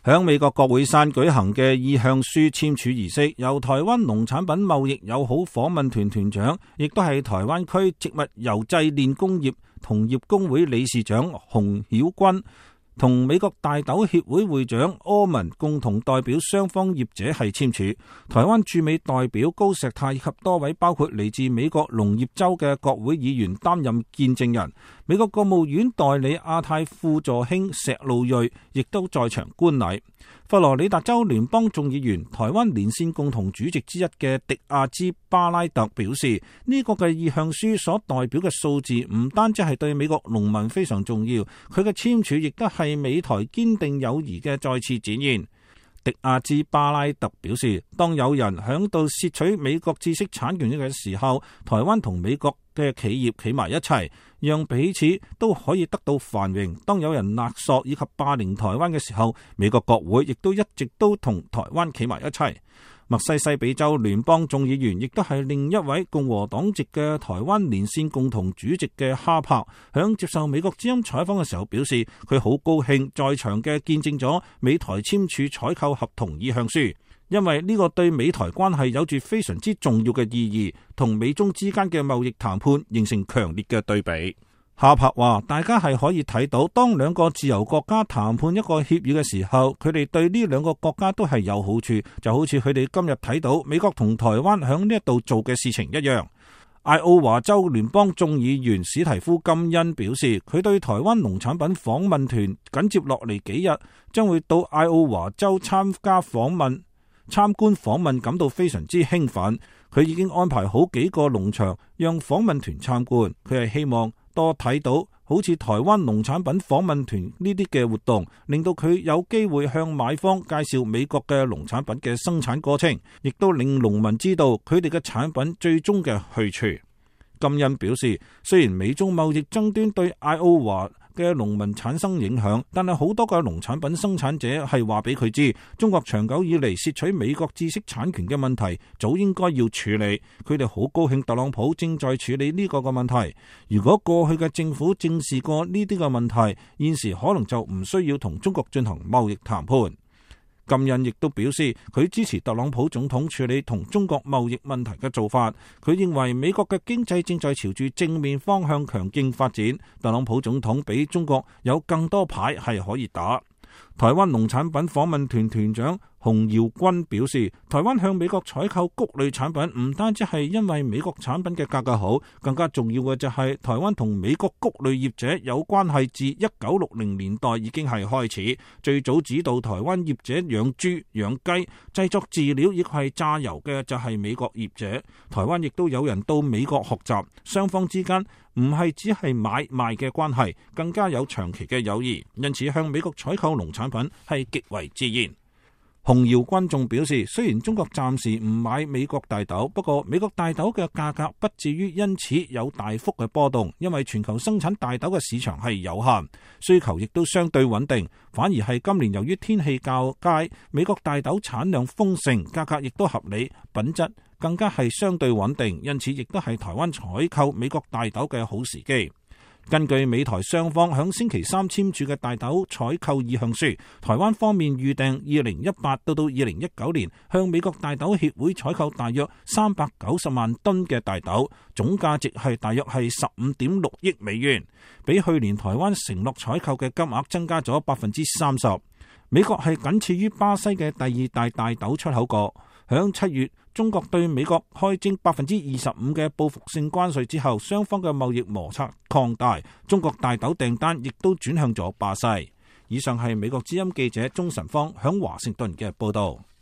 響美國國會山舉行嘅意向書簽署儀式，由台灣農產品貿易友好訪問團團長，亦都係台灣區植物油製煉工業同業工會理事長洪曉君同美國大豆協會會長柯文共同代表雙方業者係簽署。台灣駐美代表高石泰以及多位包括嚟自美國農業州嘅國會議員擔任見證人。美國國務院代理亞太副助卿石路瑞亦都在場觀禮。佛羅里達州聯邦眾議員、台灣連線共同主席之一嘅迪亞茲巴拉特表示，呢個嘅意向書所代表嘅數字唔單止係對美國農民非常重要，佢嘅簽署亦都係美台堅定友誼嘅再次展現。迪亞茲巴拉特表示，當有人響度竊取美國知識產權嘅時候，台灣同美國嘅企業企埋一齊，讓彼此都可以得到繁榮。當有人勒索以及霸凌台灣嘅時候，美國國會亦都一直都同台灣企埋一齊。密西西比州聯邦眾議員亦都係另一位共和黨籍嘅台灣連線共同主席嘅哈柏，響接受美國之音採訪嘅時候表示，佢好高興在場嘅見證咗美台簽署採購合同意向書，因為呢個對美台關係有住非常之重要嘅意義，同美中之間嘅貿易談判形成強烈嘅對比。哈柏話，大家係可以睇到，當兩個自由國家談判一個協議嘅時候，佢哋對呢兩個國家都係有好處，就好似佢哋今日睇到美國同台灣響呢一度做嘅事情一樣。艾奧華州聯邦眾議員史提夫金恩表示，佢對台灣農產品訪問團緊接落嚟幾日將會到艾奧華州參觀訪問感到非常之興奮。佢已經安排好幾個農場讓訪問團參觀，佢係希望多睇到好似台灣農產品訪問團呢啲嘅活動，令到佢有機會向買方介紹美國嘅農產品嘅生產過程，亦都令農民知道佢哋嘅產品最終嘅去處。金恩表示，雖然美中貿易爭端對艾奧華嘅農民產生影響，但係好多嘅農產品生產者係話俾佢知，中國長久以嚟竊取美國知識產權嘅問題早應該要處理。佢哋好高興特朗普正在處理呢個嘅問題。如果過去嘅政府正視過呢啲嘅問題，現時可能就唔需要同中國進行貿易談判。金恩亦都表示，佢支持特朗普總統處理同中國貿易問題嘅做法。佢認為美國嘅經濟正在朝住正面方向強勁發展，特朗普總統比中國有更多牌係可以打。台灣農產品訪問團團長洪耀君表示，台灣向美國採購穀類產品唔單止係因為美國產品嘅價格好，更加重要嘅就係台灣同美國穀類業者有關係自1960年代已經係開始，最早指導台灣業者養豬、養雞、製作飼料亦係榨油嘅就係美國業者。台灣亦都有人到美國學習，雙方之間唔係只係買賣嘅關係，更加有長期嘅友誼，因此向美國採購農產品係極為自然。洪耀君仲表示，雖然中國暫時唔買美國大豆，不過美國大豆嘅價格不至於因此有大幅嘅波動，因為全球生產大豆嘅市場係有限，需求亦都相對穩定。反而係今年由於天氣較佳，美國大豆產量豐盛，價格亦都合理，品質更加係相對穩定，因此亦都係台灣採購美國大豆嘅好時機。根據美台雙方響星期三簽署嘅大豆採購意向書，台灣方面預訂2018到2019年向美國大豆協會採購大約390萬噸嘅大豆，總價值係大約係15.6億美元，比去年台灣承諾採購嘅金額增加咗30%。美國係僅次於巴西嘅第二大大豆出口國。響7月，中國對美國開徵25%嘅報復性關稅之後，雙方嘅貿易摩擦擴大，中國大豆訂單亦都轉向咗巴西。以上係美國之音記者鍾晨芳響華盛頓嘅報道。